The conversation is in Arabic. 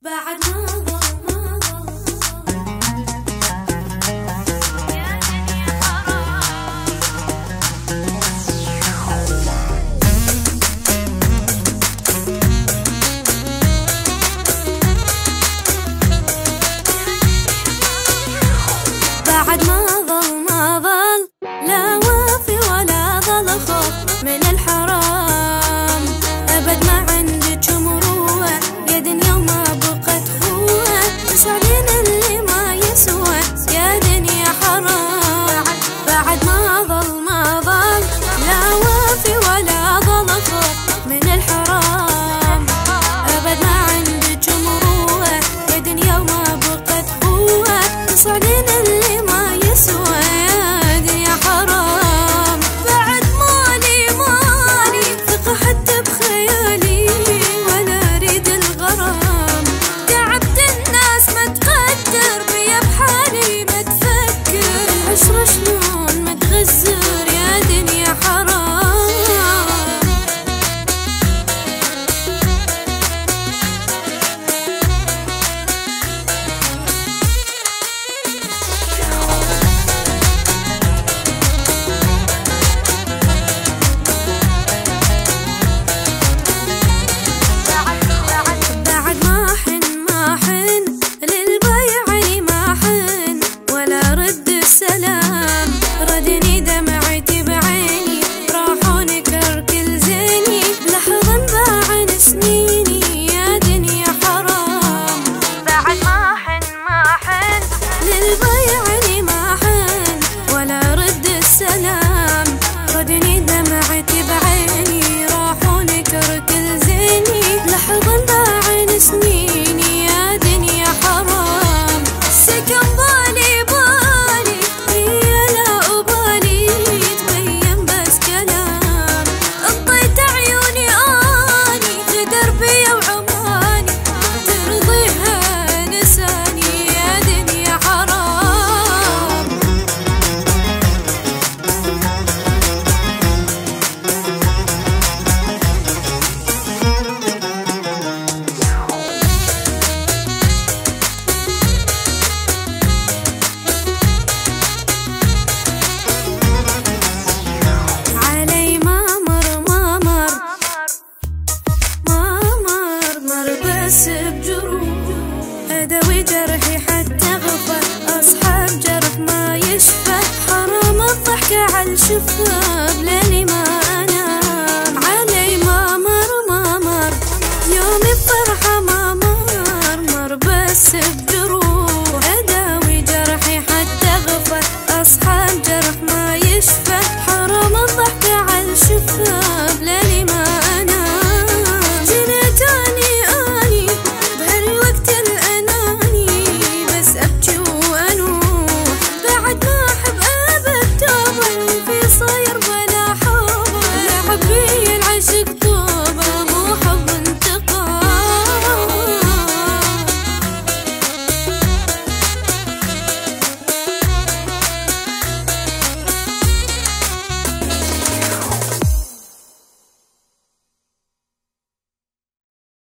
بعد ما ضل ما ضل يا دنيا حرام. بعد ما ضل ما ضل لا وافي ولا ضل خوف من الحرام. أبد ما عندك مروة يا دنيا وما بقت خوة، تسألين اللي ما يسوى يا دنيا حرام. بعد ما ضل ما ضل لا وافي ولا ضل خوف من الحرام. أبد ما عندك مروة يا دنيا وما بقت خوة، تسألين اللي ما يسوى يا دنيا حرام. بعد مالي ثقة حتى بخيالي ولا أريد الغرام. تعبت الناس ما تقدر بيا بحالي ما تفكر، العشرة شلون ما تغزر يا دنيا حرام. ردني دمعتي بعيني راحوا نكر كل زيني، لحظة باعن سنيني يا دنيا حرام. بعد ما حن للبيعني ما حن ولا رد السلام. ردني دمعتي بعيني راحوا نكر كل زيني، لحظة باعن سنيني يا دنيا حرام. سكن بالي أداوي جرحي حتى غفى، أصحاب جرح ما يشفى، حرام الضحكة على الشفاف لاني ما